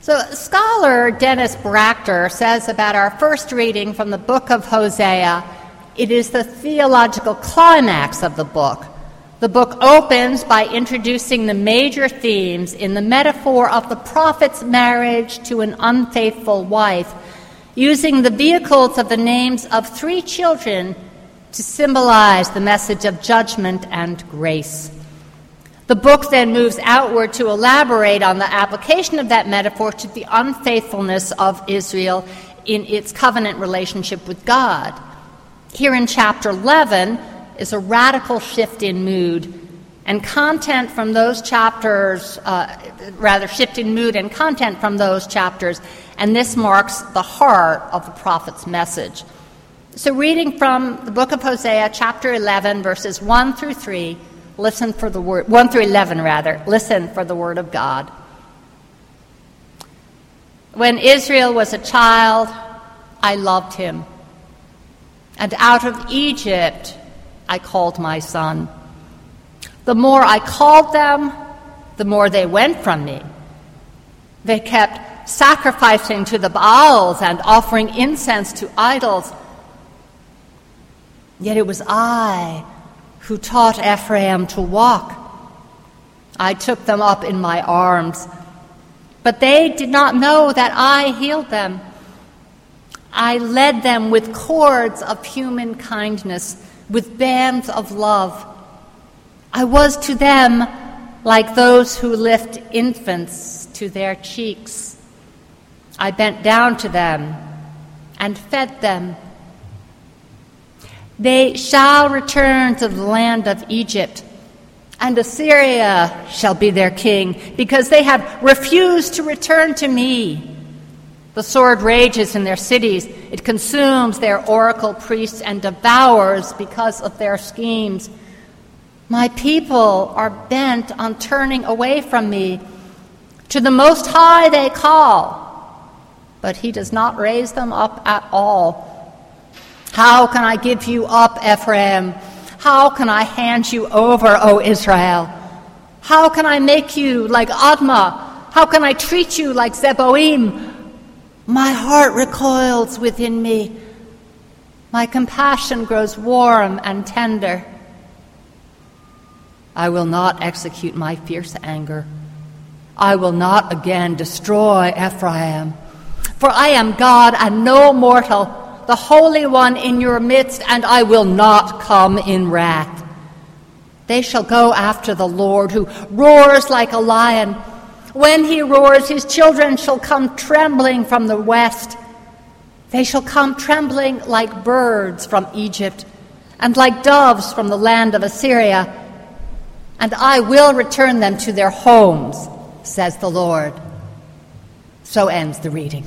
So scholar Dennis Brachter says about our first reading from the book of Hosea, it is the theological climax of the book. The book opens by introducing the major themes in the metaphor of the prophet's marriage to an unfaithful wife, using the vehicles of the names of 3 children to symbolize the message of judgment and grace. The book then moves outward to elaborate on the application of that metaphor to the unfaithfulness of Israel in its covenant relationship with God. Here in chapter 11 is a radical shift in mood and content from those chapters, shift in mood and content from those chapters, and this marks the heart of the prophet's message. So reading from the book of Hosea, chapter 11, verses 1 through 3, listen for the word, 1 through 11 rather, listen for the word of God. When Israel was a child, I loved him, and out of Egypt I called my son. The more I called them, the more they went from me. They kept sacrificing to the Baals and offering incense to idols. Yet it was I who taught Ephraim to walk. I took them up in my arms, but they did not know that I healed them. I led them with cords of human kindness, with bands of love. I was to them like those who lift infants to their cheeks. I bent down to them and fed them. They shall return to the land of Egypt, and Assyria shall be their king, because they have refused to return to me. The sword rages in their cities. It consumes their oracle priests and devours because of their schemes. My people are bent on turning away from me. To the Most High they call, but he does not raise them up at all. How can I give you up, Ephraim? How can I hand you over, O Israel? How can I make you like Admah? How can I treat you like Zeboim? My heart recoils within me. My compassion grows warm and tender. I will not execute my fierce anger. I will not again destroy Ephraim. For I am God and no mortal, the Holy One in your midst, and I will not come in wrath. They shall go after the Lord, who roars like a lion. When he roars, his children shall come trembling from the west. They shall come trembling like birds from Egypt, and like doves from the land of Assyria. And I will return them to their homes, says the Lord. So ends the reading.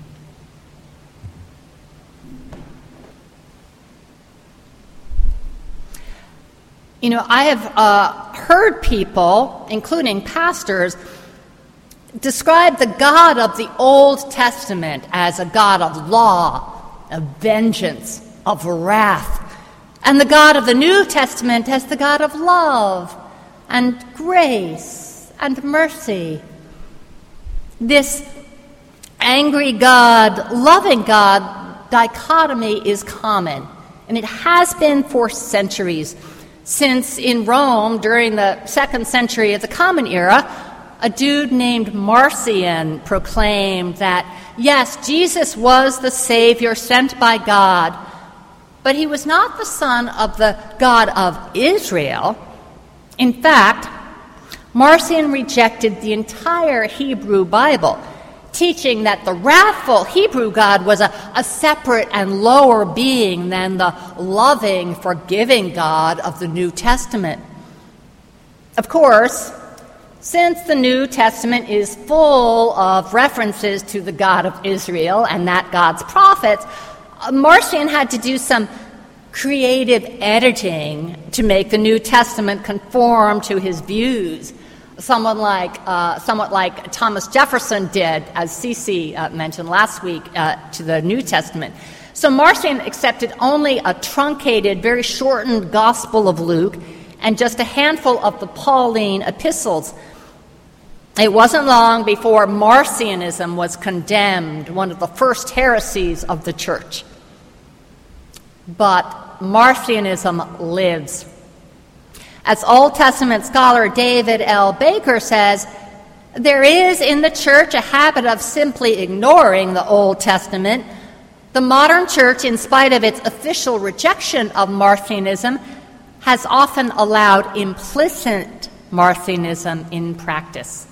You know, I have heard people, including pastors, describe the God of the Old Testament as a God of law, of vengeance, of wrath, and the God of the New Testament as the God of love and grace and mercy. This angry God, loving God dichotomy is common, and it has been for centuries, since in Rome, during the 2nd century of the Common Era, a dude named Marcion proclaimed that, yes, Jesus was the Savior sent by God, but he was not the son of the God of Israel. In fact, Marcion rejected the entire Hebrew Bible, teaching that the wrathful Hebrew God was a separate and lower being than the loving, forgiving God of the New Testament. Of course, since the New Testament is full of references to the God of Israel and that God's prophets, Marcion had to do some creative editing to make the New Testament conform to his views, somewhat like Thomas Jefferson did, as Cece mentioned last week, to the New Testament. So Marcion accepted only a truncated, very shortened Gospel of Luke and just a handful of the Pauline epistles. It wasn't long before Marcionism was condemned, one of the first heresies of the church. But Marcionism lives. As Old Testament scholar David L. Baker says, there is in the church a habit of simply ignoring the Old Testament. The modern church, in spite of its official rejection of Marcionism, has often allowed implicit Marcionism in practice,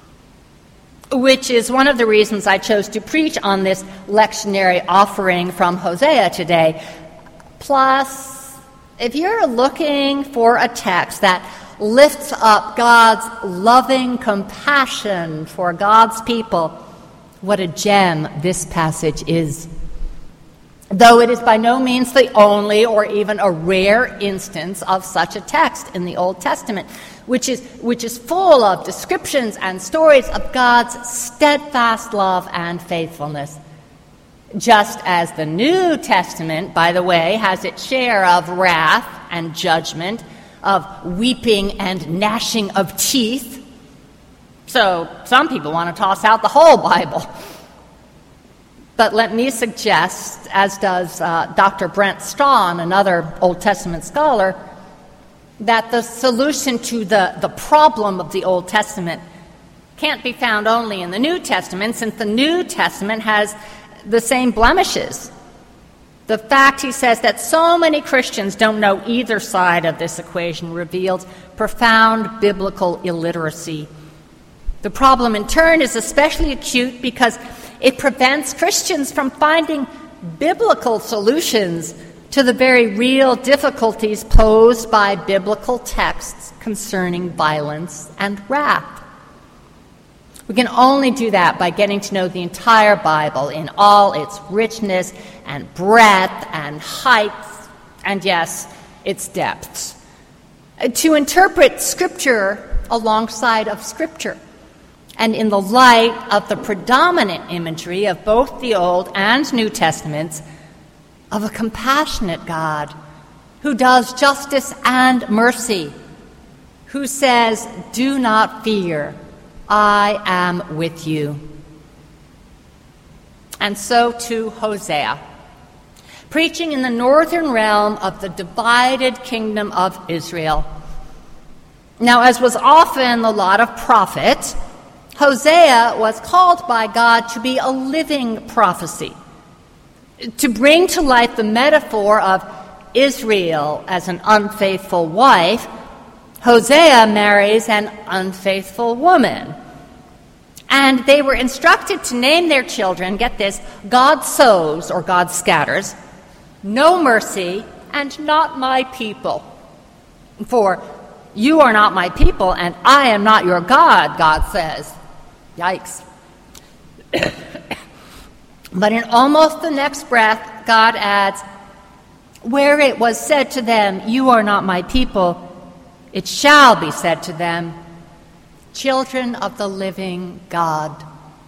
which is one of the reasons I chose to preach on this lectionary offering from Hosea today. Plus, if you're looking for a text that lifts up God's loving compassion for God's people, what a gem this passage is. Though it is by no means the only or even a rare instance of such a text in the Old Testament, which is full of descriptions and stories of God's steadfast love and faithfulness. Just as the New Testament, by the way, has its share of wrath and judgment, of weeping and gnashing of teeth. So some people want to toss out the whole Bible. But let me suggest, as does Dr. Brent Strawn, another Old Testament scholar, that the solution to the problem of the Old Testament can't be found only in the New Testament, since the New Testament has the same blemishes. The fact, he says, that so many Christians don't know either side of this equation reveals profound biblical illiteracy. The problem, in turn, is especially acute because it prevents Christians from finding biblical solutions to the very real difficulties posed by biblical texts concerning violence and wrath. We can only do that by getting to know the entire Bible in all its richness and breadth and height, and yes, its depths. To interpret Scripture alongside of Scripture, and in the light of the predominant imagery of both the Old and New Testaments, of a compassionate God who does justice and mercy, who says, "Do not fear, I am with you." And so to Hosea, preaching in the northern realm of the divided kingdom of Israel. Now, as was often the lot of prophets, Hosea was called by God to be a living prophecy, to bring to life the metaphor of Israel as an unfaithful wife. Hosea marries an unfaithful woman. And they were instructed to name their children, get this, God sows, or God scatters, no mercy, and not my people. For you are not my people, and I am not your God, God says. Yikes. But in almost the next breath, God adds, where it was said to them, you are not my people, it shall be said to them, children of the living God.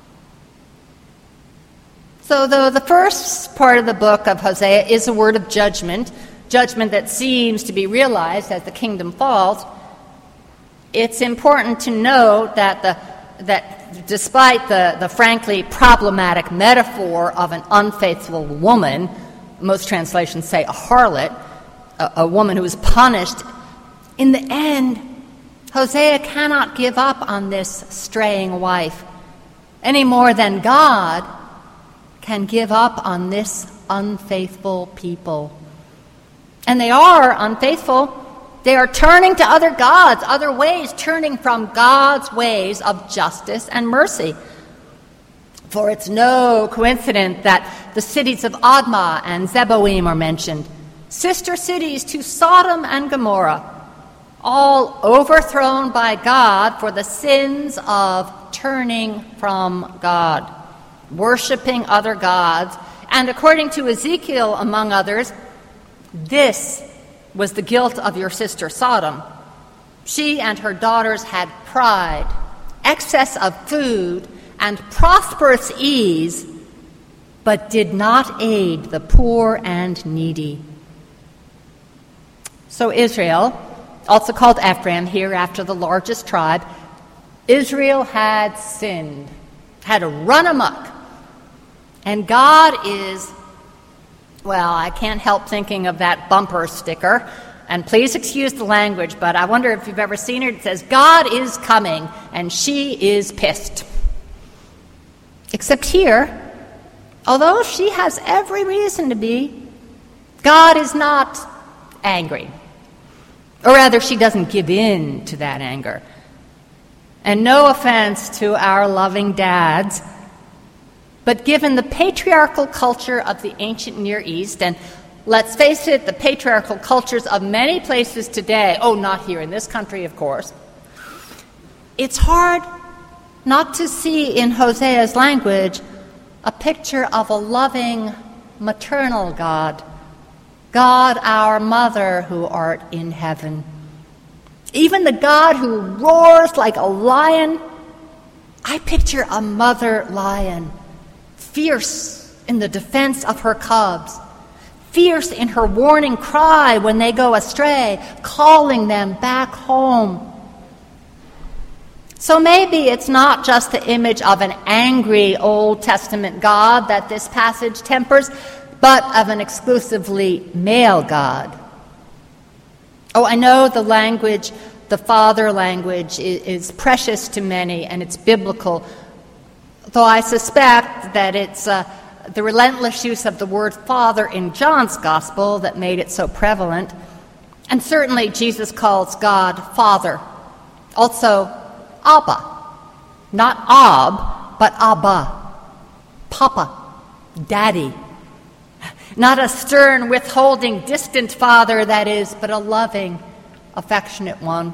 So though the first part of the book of Hosea is a word of judgment that seems to be realized as the kingdom falls, it's important to note that despite the frankly problematic metaphor of an unfaithful woman, most translations say a harlot, a woman who is punished, in the end, Hosea cannot give up on this straying wife any more than God can give up on this unfaithful people. And they are unfaithful. They are turning to other gods, other ways, turning from God's ways of justice and mercy. For it's no coincidence that the cities of Admah and Zeboim are mentioned, sister cities to Sodom and Gomorrah, all overthrown by God for the sins of turning from God, worshiping other gods, and according to Ezekiel, among others, this was the guilt of your sister Sodom. She and her daughters had pride, excess of food, and prosperous ease, but did not aid the poor and needy. So Israel, also called Ephraim, here after the largest tribe, Israel had sinned, had run amok. And God is, well, I can't help thinking of that bumper sticker. And please excuse the language, but I wonder if you've ever seen it. It says, God is coming, and she is pissed. Except here, although she has every reason to be, God is not angry. Or rather, she doesn't give in to that anger. And no offense to our loving dads, but given the patriarchal culture of the ancient Near East, and let's face it, the patriarchal cultures of many places today, not here in this country, of course, it's hard not to see in Hosea's language a picture of a loving, maternal God, God our Mother who art in heaven. Even the God who roars like a lion, I picture a mother lion, fierce in the defense of her cubs, fierce in her warning cry when they go astray, calling them back home. So maybe it's not just the image of an angry Old Testament God that this passage tempers, but of an exclusively male God. I know the language, the father language, is precious to many, and it's biblical, though I suspect that it's the relentless use of the word father in John's gospel that made it so prevalent. And certainly Jesus calls God Father. Also, Abba. Not Ab, but Abba. Papa. Daddy. Not a stern, withholding, distant father, that is, but a loving, affectionate one.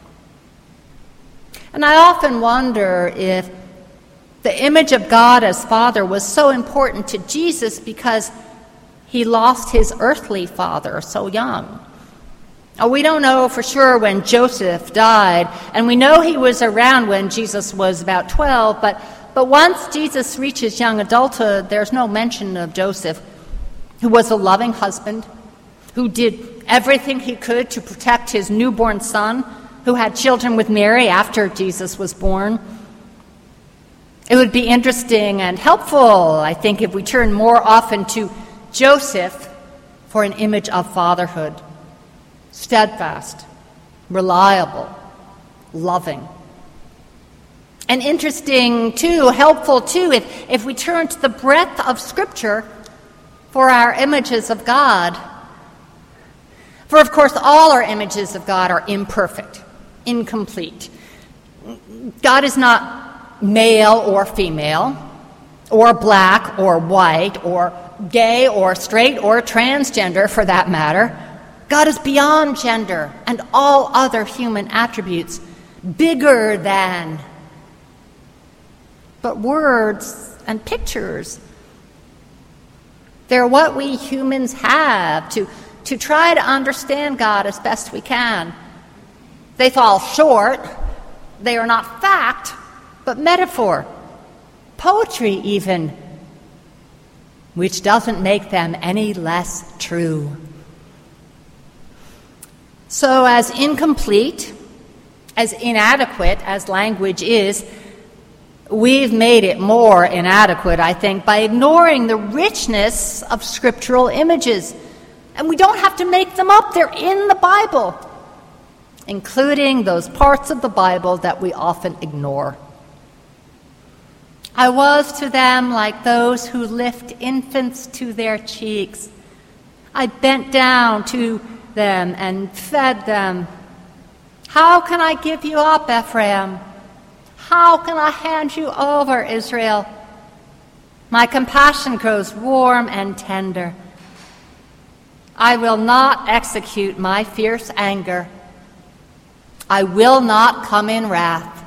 And I often wonder if the image of God as Father was so important to Jesus because he lost his earthly father so young. We don't know for sure when Joseph died, and we know he was around when Jesus was about 12, but once Jesus reaches young adulthood, there's no mention of Joseph, who was a loving husband, who did everything he could to protect his newborn son, who had children with Mary after Jesus was born. It would be interesting and helpful, I think, if we turn more often to Joseph for an image of fatherhood. Steadfast, reliable, loving. And interesting, too, helpful, too, if we turn to the breadth of Scripture for our images of God. For, of course, all our images of God are imperfect, incomplete. God is not male or female, or black or white, or gay or straight or transgender, for that matter. God is beyond gender and all other human attributes, bigger than. But words and pictures, they're what we humans have to try to understand God as best we can. They fall short. They are not fact, but metaphor, poetry even, which doesn't make them any less true. So as incomplete, as inadequate as language is, we've made it more inadequate, I think, by ignoring the richness of scriptural images. And we don't have to make them up. They're in the Bible, including those parts of the Bible that we often ignore. I was to them like those who lift infants to their cheeks. I bent down to them and fed them. How can I give you up, Ephraim? How can I hand you over, Israel? My compassion grows warm and tender. I will not execute my fierce anger. I will not come in wrath.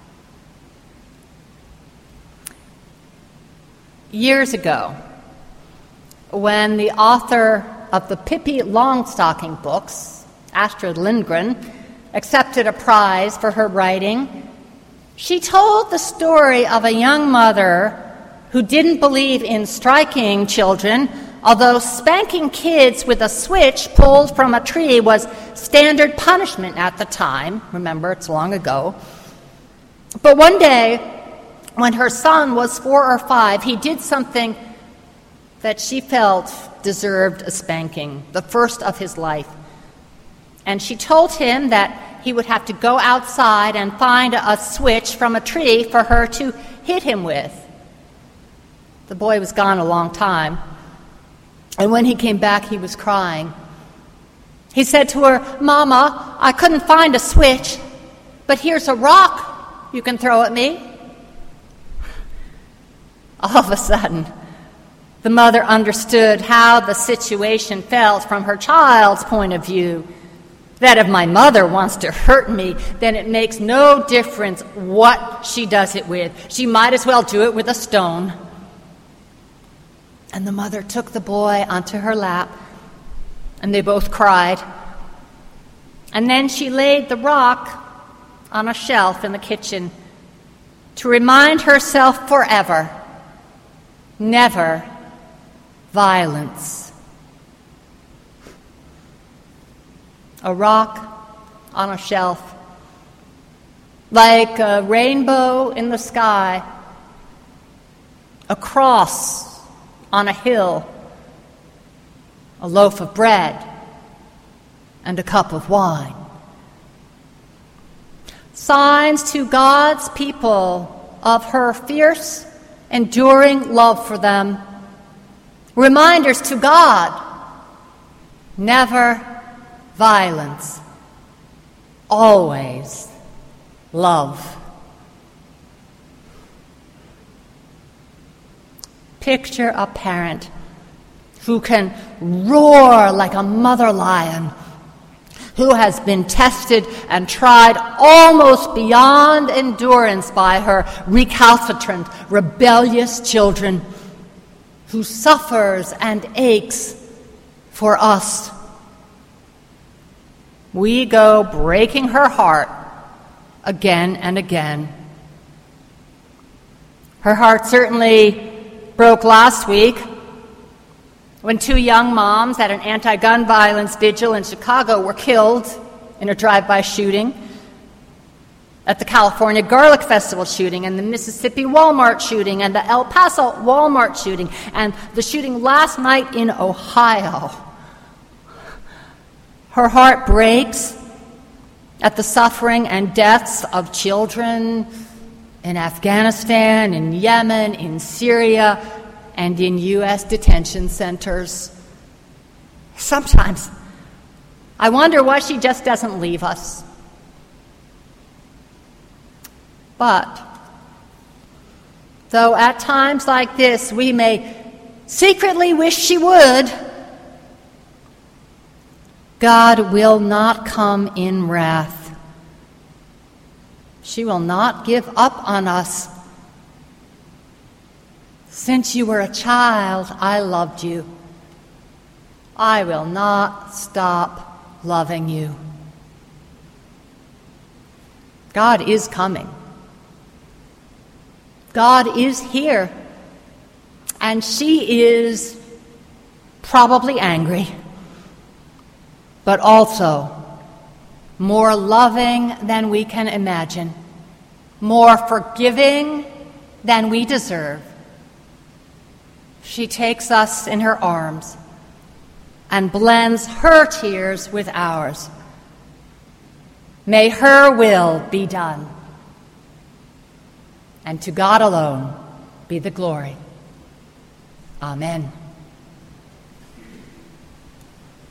Years ago, when the author of the Pippi Longstocking books, Astrid Lindgren, accepted a prize for her writing, she told the story of a young mother who didn't believe in striking children, although spanking kids with a switch pulled from a tree was standard punishment at the time. Remember, it's long ago. But one day, when her son was 4 or 5, he did something that she felt deserved a spanking, the first of his life. And she told him that he would have to go outside and find a switch from a tree for her to hit him with. The boy was gone a long time, and when he came back, he was crying. He said to her, "Mama, I couldn't find a switch, but here's a rock you can throw at me." All of a sudden, the mother understood how the situation felt from her child's point of view. That if my mother wants to hurt me, then it makes no difference what she does it with. She might as well do it with a stone. And the mother took the boy onto her lap, and they both cried. And then she laid the rock on a shelf in the kitchen to remind herself forever, never violence. A rock on a shelf, like a rainbow in the sky, a cross on a hill, a loaf of bread, and a cup of wine. Signs to God's people of her fierce, enduring love for them. Reminders to God, never violence, always love. Picture a parent who can roar like a mother lion, who has been tested and tried almost beyond endurance by her recalcitrant, rebellious children, who suffers and aches for us. We go breaking her heart again and again. Her heart certainly broke last week when 2 young moms at an anti-gun violence vigil in Chicago were killed in a drive-by shooting, at the California Garlic Festival shooting, and the Mississippi Walmart shooting, and the El Paso Walmart shooting, and the shooting last night in Ohio. Her heart breaks at the suffering and deaths of children in Afghanistan, in Yemen, in Syria, and in U.S. detention centers. Sometimes I wonder why she just doesn't leave us. But though at times like this we may secretly wish she would, God will not come in wrath. She will not give up on us. Since you were a child, I loved you. I will not stop loving you. God is coming. God is here. And she is probably angry, but also more loving than we can imagine, more forgiving than we deserve. She takes us in her arms and blends her tears with ours. May her will be done, and to God alone be the glory. Amen.